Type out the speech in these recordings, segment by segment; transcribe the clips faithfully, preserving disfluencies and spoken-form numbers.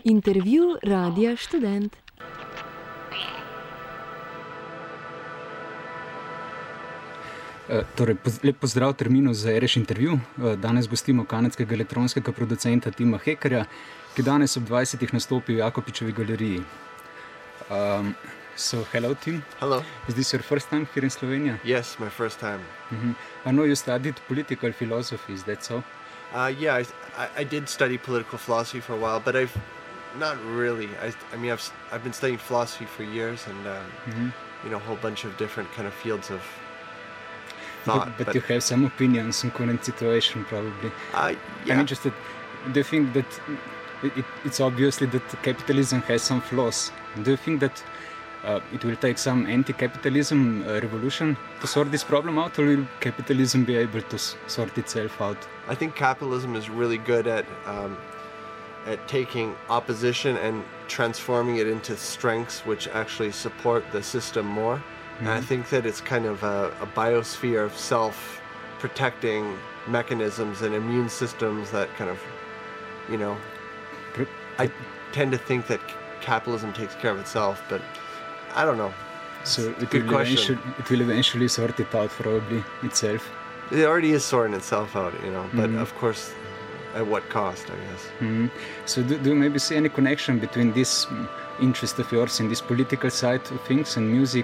Intervju Radia Študent. Torej, lep pozdrav terminu za R Š intervju. Danes gostimo kanadskega elektronskega producenta Tima Hekerja, ki danes ob dvajsetih nastopi v Jakopičevi galeriji. Um, so, hello Tim. Hello. Is this your first time here in Slovenia? Yes, my first time. Mm-hmm. I know you studied political philosophy, is that so? Uh, yeah, I, I, I did study political philosophy for a while, but I've not really. I, I mean, I've I've been studying philosophy for years, and um, Mm-hmm. you know, a whole bunch of different kind of fields of thought. But, but you have some opinions on current situation, probably. uh, yeah, I'm interested. Do you think that it, it's obviously that capitalism has some flaws? Do you think that uh, it will take some anti-capitalism uh, revolution to sort this problem out, or will capitalism be able to s- sort itself out? I think capitalism is really good at um, at taking opposition and transforming it into strengths which actually support the system more. And I Mhm. think that it's kind of a, a biosphere of self-protecting mechanisms and immune systems that kind of, you know, Pre- I tend to think that c- capitalism takes care of itself, but I don't know. So it Good will, question. eventually, it will eventually sort it out, probably, itself. It already is sorting itself out, you know, but Mhm. of course, at what cost, I guess. Mhm. So do, do you maybe see any connection between this mm, interest of yours in this political side of things and music?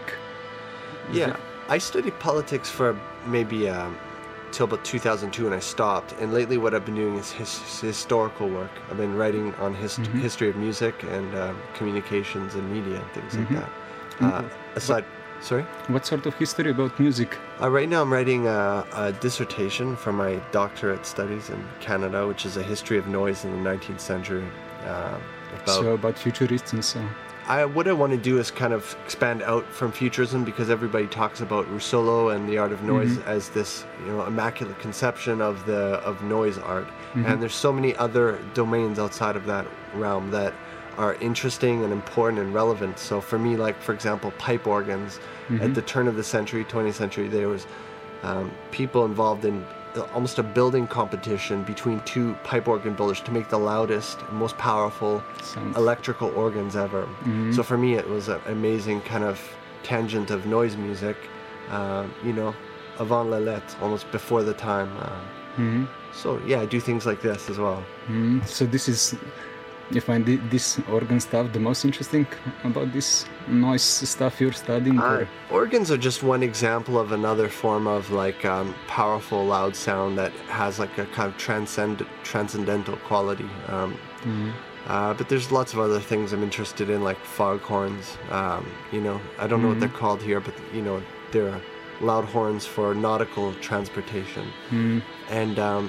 Is Yeah, that- I studied politics for maybe um, till about two thousand two, and I stopped. And lately, what I've been doing is his- historical work. I've been writing on his- Mhm. history of music and um, communications and media and things Mhm. like that. And Uh, aside, sorry. What sort of history about music? Uh, right now, I'm writing a, a dissertation for my doctorate studies in Canada, which is a history of noise in the nineteenth century. Uh, about So about futurists and so. I, what I want to do is kind of expand out from futurism, because everybody talks about Russolo and the art of noise Mhm. as this, you know, immaculate conception of the of noise art. Mhm. And there's so many other domains outside of that realm that are interesting and important and relevant. So for me, like for example, pipe organs. Mhm. At the turn of the century, twentieth century, there was um, people involved in almost a building competition between two pipe organ builders to make the loudest and most powerful Sounds. electrical organs ever. Mhm. So for me, it was an amazing kind of tangent of noise music, uh, you know, avant la lettre, almost before the time. Uh, Mhm. so yeah, I do things like this as well. Mhm. So this is, you find thi- this organ stuff the most interesting about this noise stuff you're studying? Uh, or- organs are just one example of another form of like um, powerful, loud sound that has like a kind of transcend transcendental quality. Um, Mhm. Uh, but there's lots of other things I'm interested in, like foghorns. Um, you know, I don't know what Mhm. they're called here, but you know, they're loud horns for nautical transportation. Mhm. And um,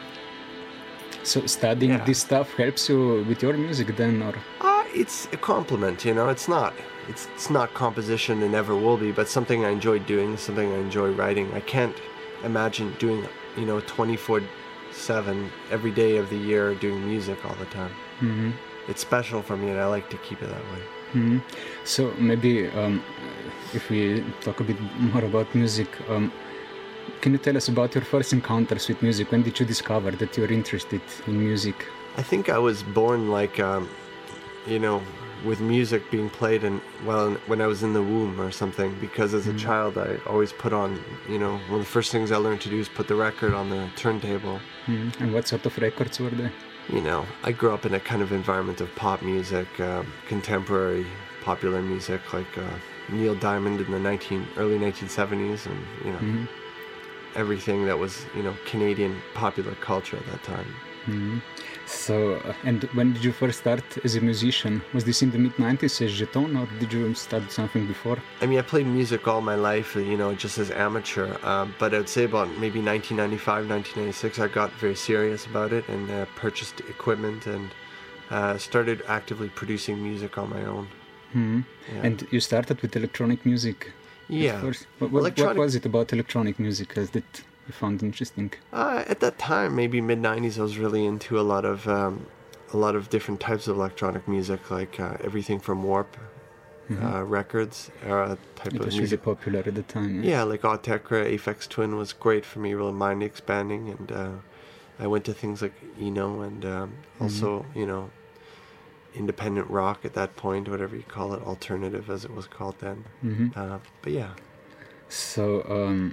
So studying Yeah. this stuff helps you with your music then, or? uh, it's a compliment. You know, it's not. It's it's not composition and never will be, but something I enjoy doing, something I enjoy writing. I can't imagine doing, you know, twenty-four seven every day of the year doing music all the time. Mhm. It's special for me, and I like to keep it that way. Mhm. So maybe um, if we talk a bit more about music, um, can you tell us about your first encounters with music? When did you discover that you're interested in music? I think I was born like, um, you know, with music being played and well when I was in the womb or something. Because as a Mhm. child, I always put on, you know, one of the first things I learned to do is put the record on the turntable. Mhm. And what sort of records were they? You know, I grew up in a kind of environment of pop music, um, contemporary popular music, like uh, Neil Diamond in the nineteen early nineteen seventies, and you know, Mhm. everything that was, you know, Canadian popular culture at that time. Mhm. So, uh, and when did you first start as a musician? Was this in the mid nineties as Jeton, or did you start something before? I mean, I played music all my life, you know, just as amateur. Um, but I'd say about maybe nineteen ninety-five, nineteen ninety-six, I got very serious about it and uh, purchased equipment and uh, started actively producing music on my own. Mhm. Yeah. And you started with electronic music at Yeah. first? What, what, what Electronic- was it about electronic music as that you found interesting? Uh, at that time, maybe mid nineties, I was really into a lot of um, a lot of different types of electronic music, like uh, everything from Warp uh, Records, uh, type It of was really music. popular at the time. Yeah, like Autechre, Aphex Twin was great for me, really mind expanding, and uh, I went to things like Eno and um, also, you know, independent rock at that point, whatever you call it, alternative as it was called then. Mm-hmm. Uh, but yeah. So, um,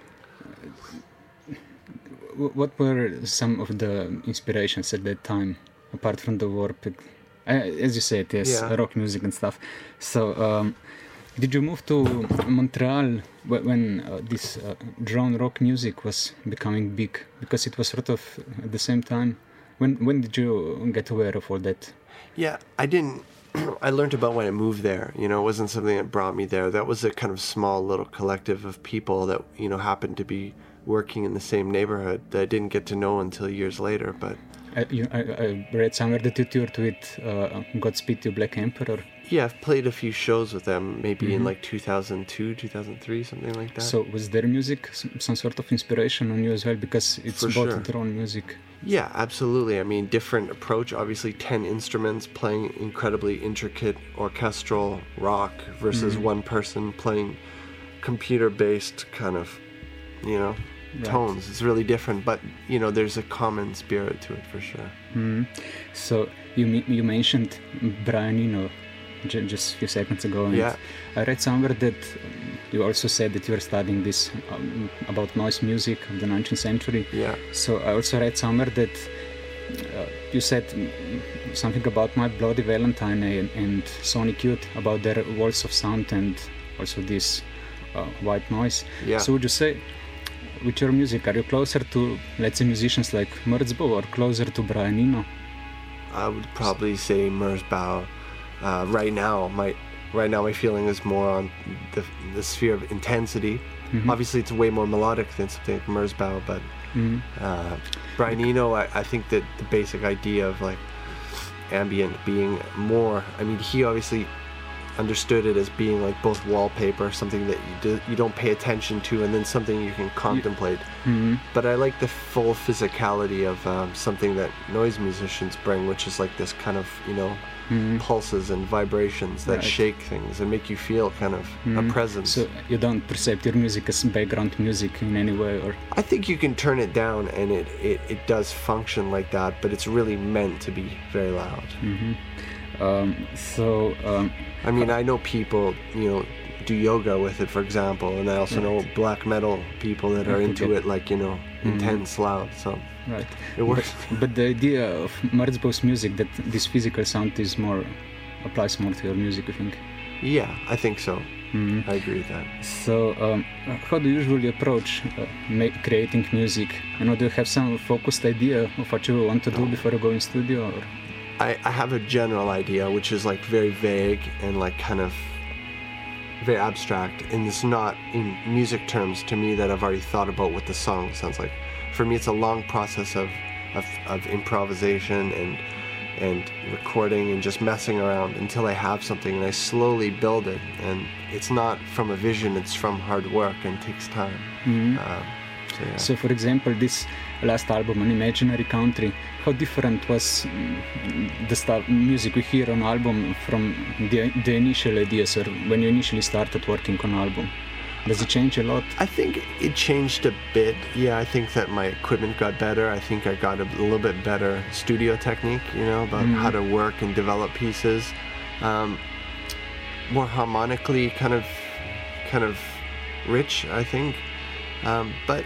w- what were some of the inspirations at that time, apart from the Warped? Uh, as you said, yes, Yeah. rock music and stuff. So, um, did you move to Montreal wh- when uh, this uh, drone rock music was becoming big? Because it was sort of at the same time. When when did you get aware of all that? Yeah, I didn't. I learned about when I moved there. You know, it wasn't something that brought me there. That was a kind of small little collective of people that, you know, happened to be working in the same neighborhood that I didn't get to know until years later. But I, you, I, I read somewhere that you toured with uh, Godspeed You Black Emperor. yeah, I've played a few shows with them, maybe in Mhm. like two thousand two, two thousand three, something like that. So was their music s- some sort of inspiration on you as well? Because it's For both sure. drone music. Yeah, absolutely. I mean, different approach. Obviously, ten instruments playing incredibly intricate orchestral rock versus Mhm. one person playing computer-based kind of, you know, Right. tones. It's really different, but you know, there's a common spirit to it for sure. Mhm. So you me- you mentioned Brian Eno j- just a few seconds ago. And Yeah. I read somewhere that um, you also said that you were studying this um, about noise music of the nineteenth century. Yeah. So I also read somewhere that uh, you said mm, something about My Bloody Valentine and, and Sonic Youth, about their walls of sound and also this uh, white noise. Yeah. So would you say, with your music, are you closer to, let's say, musicians like Merzbow or closer to Brian Eno? I would probably say Merzbow. Uh, right now, my right now my feeling is more on the the sphere of intensity. Mhm. Obviously, it's way more melodic than something like Merzbow, but Mhm. uh, Brian Eno, I, I think that the basic idea of like ambient being more. I mean, he obviously understood it as being like both wallpaper, something that you do, you don't pay attention to, and then something you can contemplate. Mhm. But I like the full physicality of um, something that noise musicians bring, which is like this kind of, you know, Mhm. pulses and vibrations that Right. shake things and make you feel kind of Mhm. a presence. So you don't perceive your music as background music in any way, or I think you can turn it down and it, it, it does function like that, but it's really meant to be very loud. Mhm. um, so um, I mean, I know people, you know, do yoga with it, for example, and I also know black metal people that are I into forget. it, like, you know, Mhm. intense loud, so right. it works. But, but the idea of Merzbow's music, that this physical sound is more applies more to your music, I think. Yeah, I think so. Mhm. I agree with that. So, um, how do you usually approach uh, ma- creating music? You know, do you have some focused idea of what you want to do before you go in studio? Or? I, I have a general idea, which is like very vague and like kind of very abstract, and it's not in music terms to me that I've already thought about what the song sounds like. For me, it's a long process of, of, of improvisation and and recording and just messing around until I have something, and I slowly build it. And it's not from a vision; it's from hard work and takes time. Mhm. Um, so yeah. So, for example, this last album, An Imaginary Country, how different was mm, the stuff, music we hear on album from the, the initial ideas, or when you initially started working on album? Does it change a lot? I think it changed a bit. Yeah, I think that my equipment got better. I think I got a little bit better studio technique, you know, about Mhm. how to work and develop pieces. Um, more harmonically, kind of, kind of rich, I think. Um, but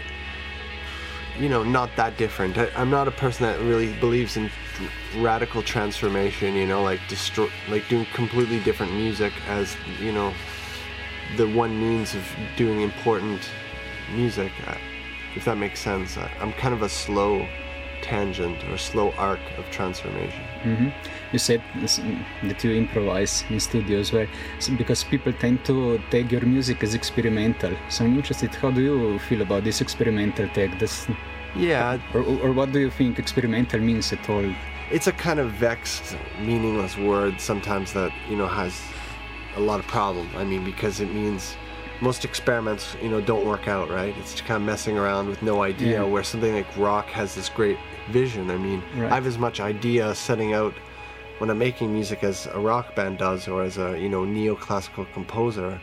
you know, not that different. I, I'm not a person that really believes in radical transformation. You know, like destroy, like doing completely different music as, you know, the one means of doing important music, uh, if that makes sense. I, I'm kind of a slow tangent or slow arc of transformation. hmm You said this, that you improvise in studio as well, so because people tend to take your music as experimental. So I'm interested, how do you feel about this experimental take? This, Yeah, or, or what do you think experimental means at all? it's a kind of vexed, meaningless word sometimes that, you know, has a lot of problem. I mean, because it means most experiments, you know, don't work out, right? It's kind of messing around with no idea, Yeah. where something like rock has this great vision. I mean, Right. I have as much idea setting out when I'm making music as a rock band does, or as a, you know, neoclassical composer.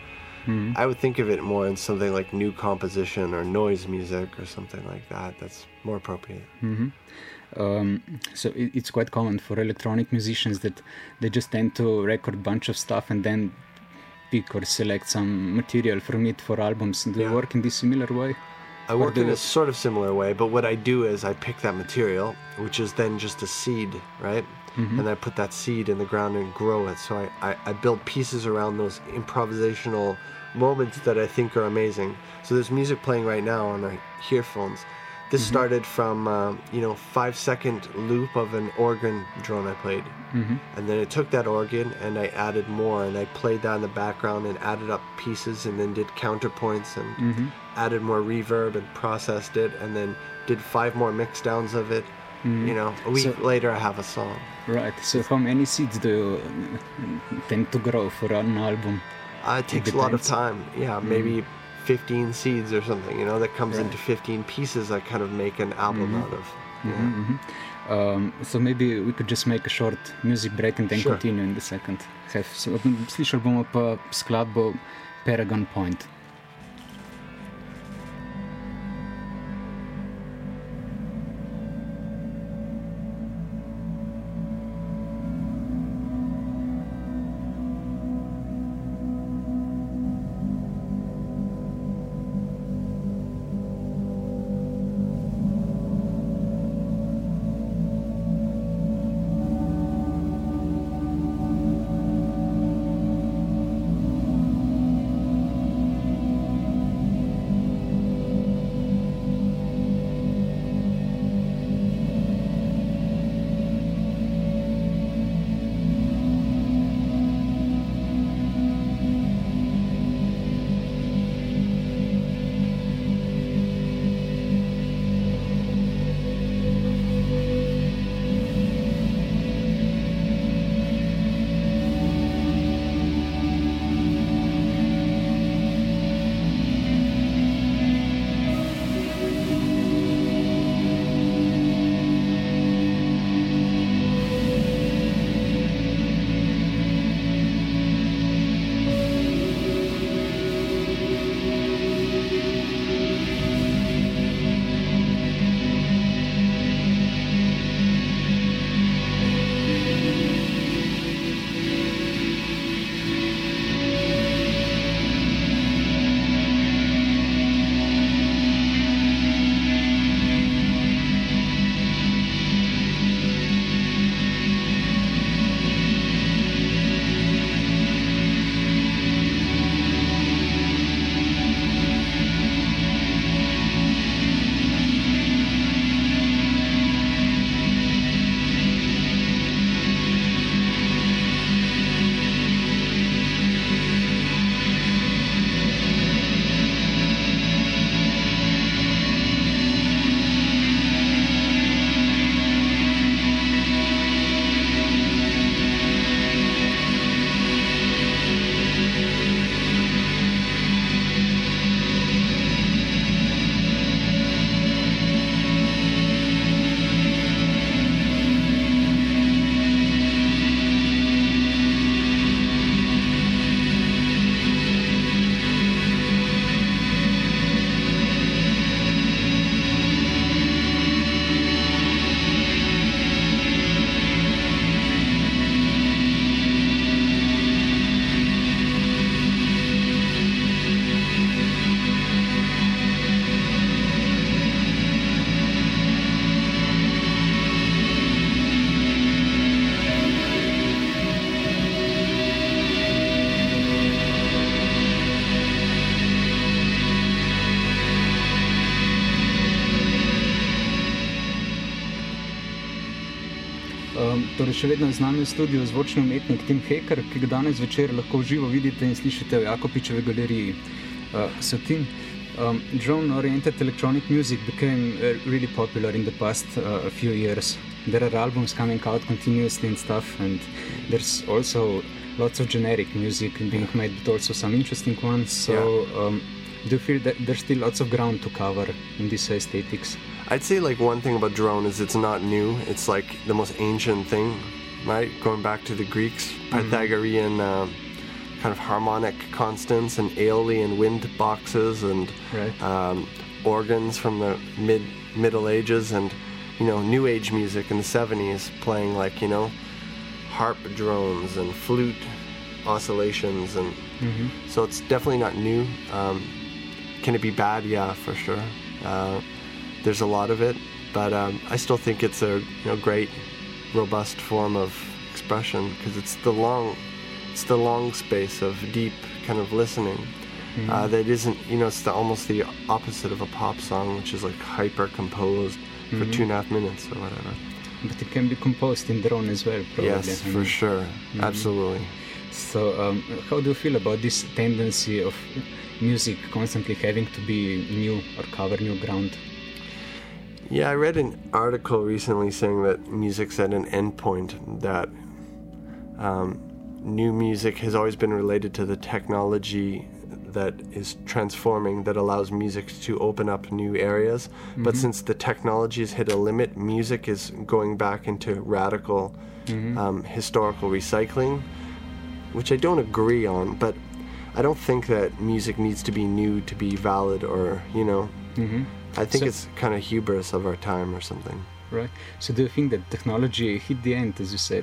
Mm-hmm. I would think of it more in something like new composition or noise music or something like that. That's more appropriate. Mm-hmm. Um, so it, it's quite common for electronic musicians that they just tend to record a bunch of stuff and then pick or select some material from it for albums. Do Yeah. you work in this similar way? I Or work do in you- a sort of similar way, but what I do is I pick that material, which is then just a seed, right? Mm-hmm. And I put that seed in the ground and grow it. So I, I, I build pieces around those improvisational moments that I think are amazing. So there's music playing right now on my earphones. This Mm-hmm. started from, um, you know, five second loop of an organ drone I played. Mm-hmm. And then I took that organ and I added more and I played that in the background and added up pieces and then did counterpoints and Mm-hmm. added more reverb and processed it and then did five more mix downs of it. You know, a week So- later I have a song. Right. So how many seeds do you uh, tend to grow for an album? Uh, it takes a lot of depends. time. Yeah, maybe fifteen seeds or something, you know, that comes Right. into fifteen pieces I kind of make an album out of. Yeah. Mm-hmm. Um, so maybe we could just make a short music break and then Sure. continue in the second half. So, slišali bomo pa skladbo Paragon Point. Um, torej še vedno z nami v studiu zvočni umetnik Tim Hecker, ki ga danes večer lahko v živo vidite in slišite v Jakopičevi galeriji. Uh, so Tim, um, drone-oriented electronic music became uh, really popular in the past uh, few years. There are albums coming out continuously and stuff, and there's also lots of generic music being made, but also some interesting ones. So um, do you feel that there's still lots of ground to cover in this aesthetics? I'd say like one thing about drone is it's not new. It's like the most ancient thing, right? Going back to the Greeks, Pythagorean uh, kind of harmonic constants and aeolian wind boxes and Right. um, organs from the mid Middle Ages, and you know, New Age music in the seventies playing like, you know, harp drones and flute oscillations, and Mm-hmm. so it's definitely not new. Um, can it be bad? Yeah, for sure. Uh, there's a lot of it, but um, I still think it's a, you know, great, robust form of expression, because it's the long, it's the long space of deep kind of listening. Mm-hmm. Uh, that isn't, you know, it's the, almost the opposite of a pop song, which is like hyper composed for Mhm. two and a half minutes or whatever. But it can be composed in drone as well, probably. Yes, I for mean. sure, Mhm. absolutely. So, um, how do you feel about this tendency of music constantly having to be new or cover new ground? Yeah, I read an article recently saying that music's at an endpoint, that um, new music has always been related to the technology that is transforming, that allows music to open up new areas. Mm-hmm. But since the technology has hit a limit, music is going back into radical Mm-hmm. um, historical recycling, which I don't agree on, but I don't think that music needs to be new to be valid, or, you know, Mm-hmm. I think So- it's kind of hubris of our time or something. Right. So, do you think that technology hit the end, as you said?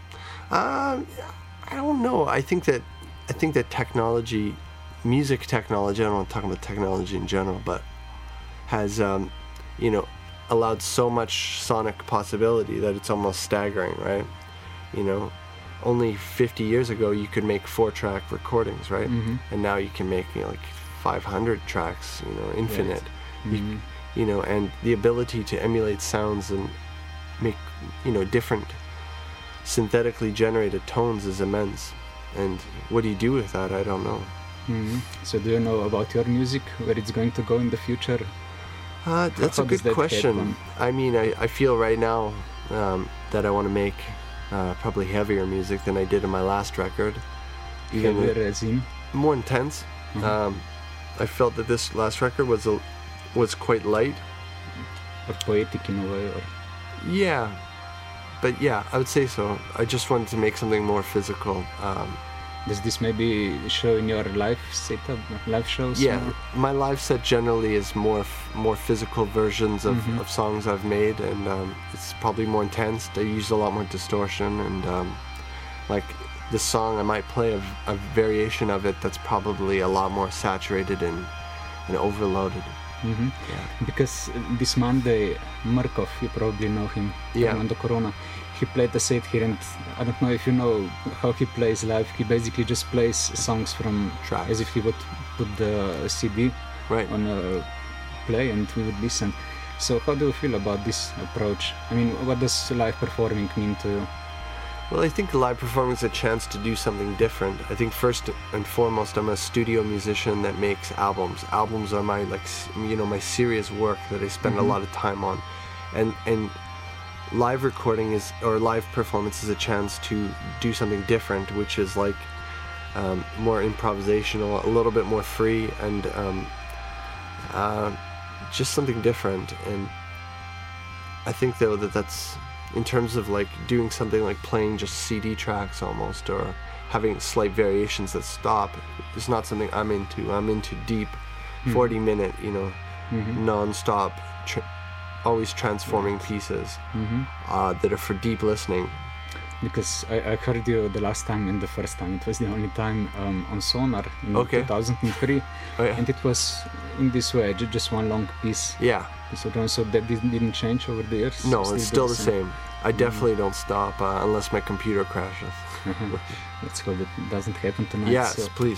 Um, I don't know. I think that I think that technology, music technology, I don't want to talk about technology in general, but has, um, you know, allowed so much sonic possibility that it's almost staggering, right? You know, only fifty years ago you could make four-track recordings, right? Mhm. And now you can make, you know, like five hundred tracks, you know, infinite. You, Mhm. you know, and the ability to emulate sounds and make, you know, different synthetically generated tones is immense. And what do you do with that? I don't know. Mhm. So, do you know about your music, where it's going to go in the future? Uh, that's How a does good that question. happen? I mean, I, I feel right now um, that I want to make uh, probably heavier music than I did in my last record. Even Heavier as in? more intense. Mhm. Um, I felt that this last record was a, was quite light. Or poetic in a way? Or... Yeah, but yeah, I would say so. I just wanted to make something more physical. Um, Does this maybe show in your live setup, live shows? yeah, more? my live set generally is more f- more physical versions of, Mhm. of songs I've made, and um, it's probably more intense. I use a lot more distortion, and um, like this song, I might play a, a variation of it that's probably a lot more saturated and, and overloaded. Mhm. Yeah. Because uh, this Monday, Markov, you probably know him, Yeah. Fernando Corona, he played a set here, and I don't know if you know how he plays live. He basically just plays songs from Tracks. as if he would put the C D Right. on a play and we would listen. So how do you feel about this approach? I mean, what does live performing mean to you? Well, I think live performance is a chance to do something different. I think first and foremost, I'm a studio musician that makes albums. Albums are my, like, s- you know, my serious work that I spend Mhm. a lot of time on, and and live recording is, or live performance is a chance to do something different, which is like um, more improvisational, a little bit more free, and um, uh, just something different. And I think though that that's, in terms of like doing something like playing just C D tracks almost, or having slight variations that stop, is not something I'm into. I'm into deep, Mhm. forty minute, you know, Mhm. non-stop, tr- always transforming pieces Mhm. uh, that are for deep listening. Because I, I heard you the last time and the first time. It was the only time um, on Sonar in Okay. two thousand three, Oh, yeah. and it was in this way, ju- just one long piece. Yeah, So, don't- so that didn't, didn't change over the years? no, it's still the same. I Mhm. definitely don't stop uh, unless my computer crashes. Uh-huh. Let's hope it doesn't happen tonight. Yes, So, please.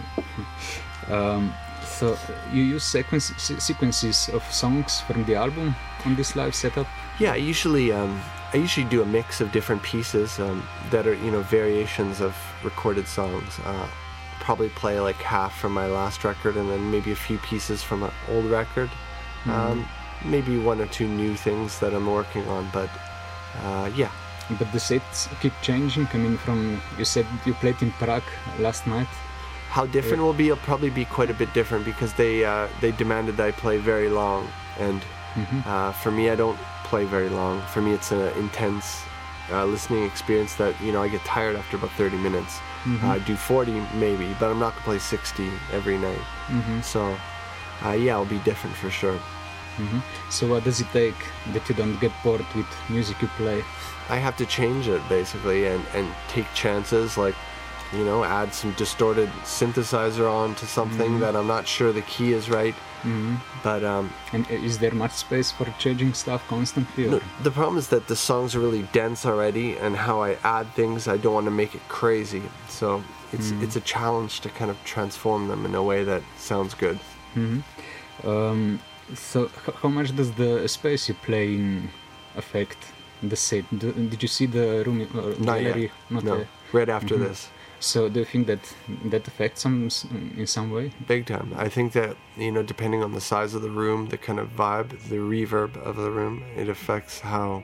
um, so you use sequence, se- sequences of songs from the album on this live setup? Yeah, I usually um, I usually do a mix of different pieces um, that are, you know, variations of recorded songs. Uh, probably play like half from my last record, and then maybe a few pieces from an old record. Um, maybe one or two new things that I'm working on, but uh, yeah. But the sets keep changing. I mean, from you said you played in Prague last night. How different it will be? It'll probably be quite a bit different, because they uh, they demanded that I play very long, and Mhm. uh, for me, I don't play very long. For me, it's an intense uh, listening experience that, you know, I get tired after about thirty minutes. Mm-hmm. Uh, do forty maybe, but I'm not gonna play sixty every night. Mm-hmm. So, uh, yeah, it'll be different for sure. Mm-hmm. So what does it take that you don't get bored with music you play? I have to change it basically and, and take chances, like, you know, add some distorted synthesizer on to something mm-hmm. that I'm not sure the key is right. Mm-hmm. But um, and is there much space for changing stuff constantly? Or? No, the problem is that the songs are really dense already, and how I add things, I don't want to make it crazy. So it's mm-hmm. it's a challenge to kind of transform them in a way that sounds good. Mm-hmm. Um, so h- how much does the space you play in affect the set? Do, did you see the room or Not gallery? yet. Not no, yet. right after Mm-hmm. this. So do you think that that affects them in some way? Big time. I think that, you know, depending on the size of the room, the kind of vibe, the reverb of the room, it affects how,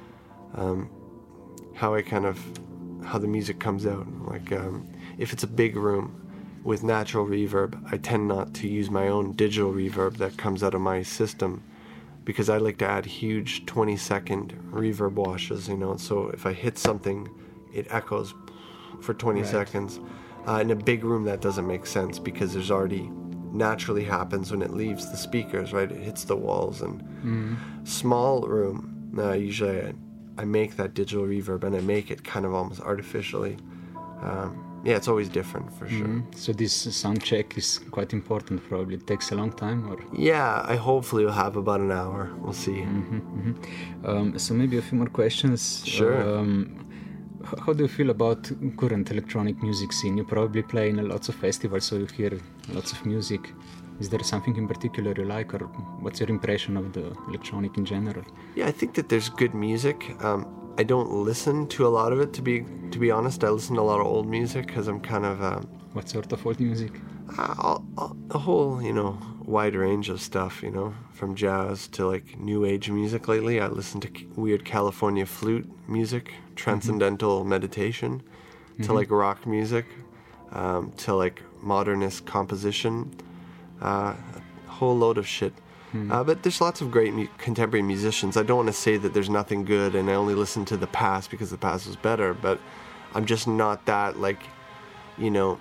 um, how I kind of, how the music comes out. Like, um, if it's a big room with natural reverb, I tend not to use my own digital reverb that comes out of my system, because I like to add huge twenty second reverb washes, you know. So if I hit something, it echoes for twenty right. seconds. Uh, in a big room, that doesn't make sense, because there's already naturally happens when it leaves the speakers, right? It hits the walls. And mm. small room, uh, usually I, I make that digital reverb, and I make it kind of almost artificially. Um, yeah, it's always different for sure. Mm. So this sound check is quite important. Probably it takes a long time, or yeah, I hopefully will have about an hour. We'll see. Mm-hmm, mm-hmm. Um, so maybe a few more questions. Sure. Um, How do you feel about current electronic music scene? You probably play in lots of festivals, so you hear lots of music. Is there something in particular you like, or what's your impression of the electronic in general? Yeah, I think that there's good music. Um, I don't listen to a lot of it, to be to be honest. I listen to a lot of old music because I'm kind of... Um, what sort of old music? Uh, a whole, you know, wide range of stuff, you know, from jazz to like new age music lately. I listen to weird California flute music, transcendental mm-hmm. meditation, mm-hmm. to like rock music, um, to like modernist composition, uh, a whole load of shit. Mm-hmm. Uh, but there's lots of great mu- contemporary musicians. I don't want to say that there's nothing good and I only listen to the past because the past was better, but I'm just not that, like, you know,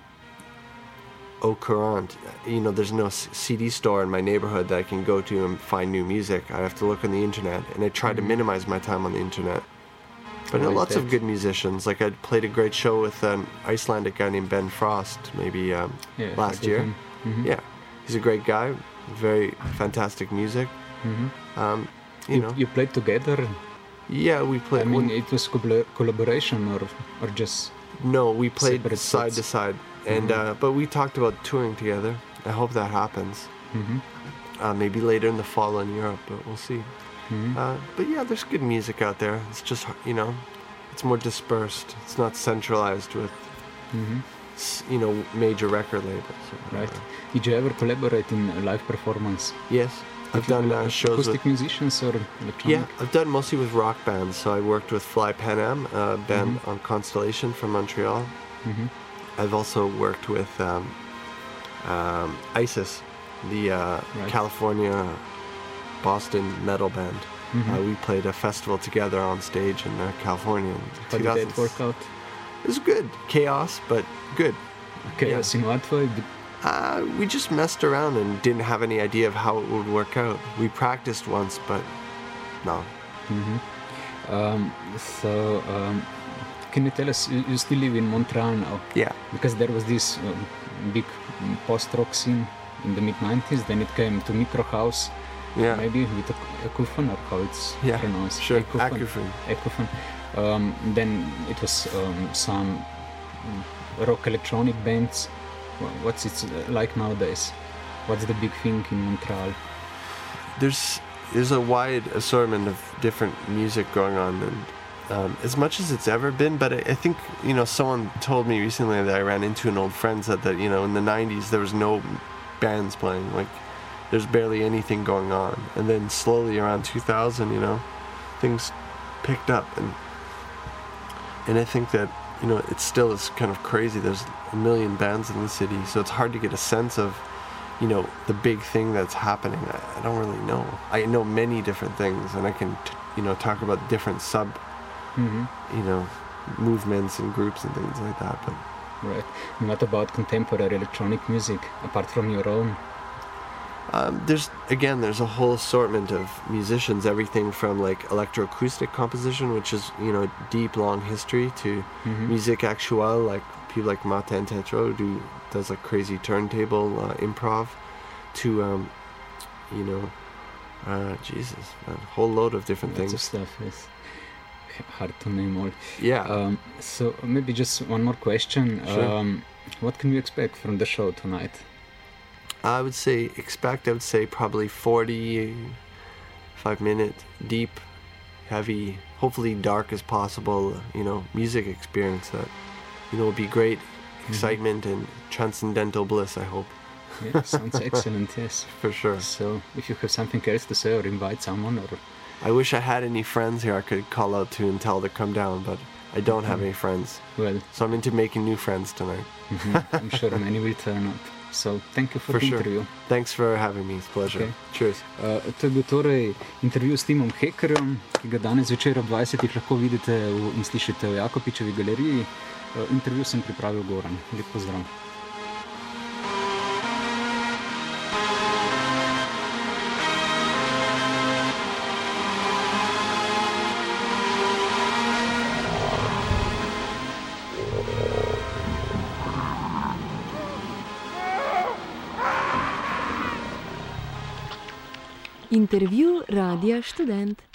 au courant. You know, there's no C D store in my neighborhood that I can go to and find new music. I have to look on the internet, and I try to minimize my time on the internet. But like lots that. of good musicians. Like, I played a great show with an Icelandic guy named Ben Frost, maybe um, yeah, last year. Mm-hmm. Yeah, he's a great guy. Very fantastic music. Mm-hmm. Um, you, you know. you played together? Yeah, we played. I mean, well, it was co- collaboration or or just. No, we played separate side sets. to side. And Mm-hmm. uh, but we talked about touring together. I hope that happens. Mm-hmm. Uh, maybe later in the fall in Europe, but we'll see. Mm-hmm. Uh, but yeah, there's good music out there. It's just, you know, it's more dispersed. It's not centralized with, Mm-hmm. s- you know, major record labels. or Right. whatever. Did you ever collaborate in a live performance? Yes, I've Did you done uh, collab- shows with. acoustic musicians or electronic? Yeah, I've done mostly with rock bands. So I worked with Fly Pan Am, a band Mhm. on Constellation from Montreal. Mm-hmm. I've also worked with um, um, ISIS, the uh, Right. California, Boston metal band. Mhm. Uh, we played a festival together on stage in uh, California in How did that work out? It was good. Chaos, but good. Chaos in what way? Be- Uh, we just messed around and didn't have any idea of how it would work out. We practiced once, but no. Mhm. Um, so, um, can you tell us, you, you still live in Montreal now? Yeah. Because there was this um, big um, post-rock scene in the mid nineties, then it came to Micro House, Yeah. maybe with a, a Akufan, or how it's Yeah, pronounced? sure. Akufan. Akufan. Akufan. Um, then it was um, some mm, rock electronic bands. Wha- What's it uh, like nowadays? What's the big thing in Montreal? There's there's a wide assortment of different music going on, and um, as much as it's ever been. But I, I think, you know, someone told me recently that I ran into an old friend said that, you know, in the nineties there was no bands playing, like there's barely anything going on, and then slowly around two thousand, you know, things picked up, and and I think that, you know, it still is kind of crazy. There's a million bands in the city, so it's hard to get a sense of, you know, the big thing that's happening. I, I don't really know. I know many different things, and I can, t- you know, talk about different sub, Mm-hmm. you know, movements and groups and things like that. But Right. And what about contemporary electronic music, apart from your own? Um, there's again, there's a whole assortment of musicians, everything from like electroacoustic composition, which is, you know, deep, long history, to Mhm. musique actuelle, like people like Martin Tétrault, who does like crazy turntable uh, improv, to um, you know, uh, Jesus, a whole load of different Lots things. of stuff is hard to name all. Yeah. Um, so maybe just one more question. Sure. Um, what can we expect from the show tonight? I would say expect. I would say probably forty-five minute deep, heavy, hopefully dark as possible. You know, music experience that you know will be great, excitement and transcendental bliss. I hope. Yeah, sounds excellent. Yes, For sure. So if you have something else to say or invite someone, or I wish I had any friends here I could call out to and tell to come down, but I don't have Mhm. any friends. well, So I'm into making new friends tonight. mhm, I'm sure many will turn up. So thank you for, For the sure. interview. Thanks for having me. It's a pleasure. Okay. Cheers. Uh, to je bil torej intervju s Timom Heckerjem, ki ga danes večer ob dvajsetih lahko vidite v, in slišite v Jakopičevi galeriji. Uh, intervju sem pripravil Goran. Lep pozdrav. Intervju Radia Študent.